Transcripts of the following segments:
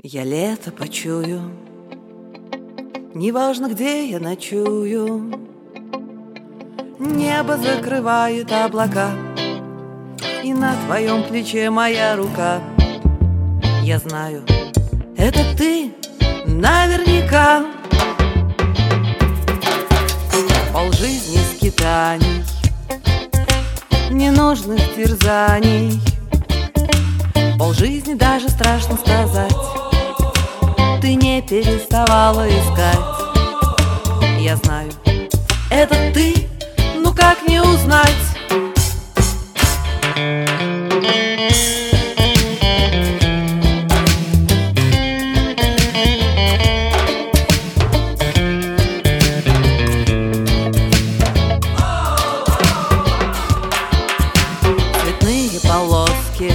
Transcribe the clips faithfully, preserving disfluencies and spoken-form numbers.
Я лето почую, неважно, где я ночую. Небо закрывает облака, и на твоем плече моя рука. Я знаю, это ты наверняка. Полжизни скитаний, ненужных терзаний, полжизни даже страшно сказать. Ты не переставала искать. Я знаю, это ты, ну как не узнать? Цветные полоски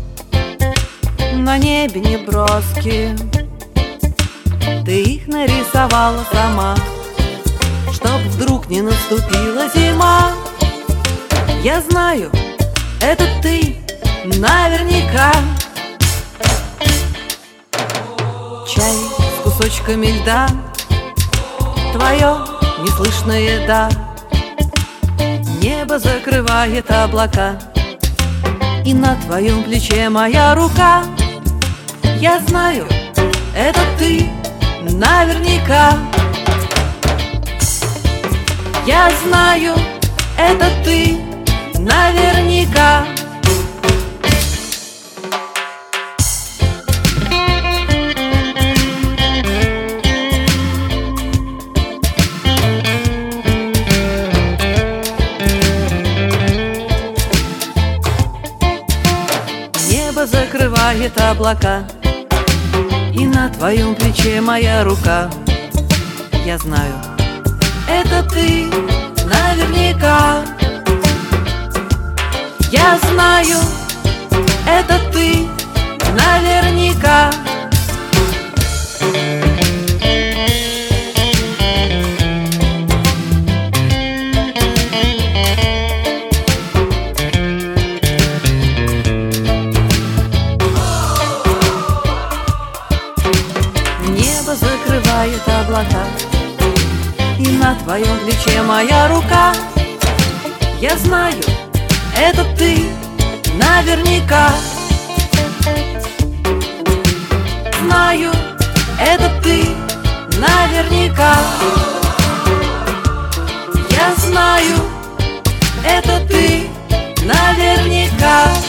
на небе неброски, ты их нарисовала сама, чтоб вдруг не наступила зима. Я знаю, это ты наверняка. Чай с кусочками льда, твое неслышное «да». Небо закрывает облака, и на твоем плече моя рука. Я знаю, это ты наверняка. Я знаю, это ты наверняка. Небо закрывает облака, и на твоем плече моя рука. Я знаю, это ты наверняка. Я знаю, это ты наверняка. Небо закрывает облака, и на твоем плече моя рука. Я знаю, это ты наверняка. Знаю, это ты наверняка. Я знаю, это ты наверняка.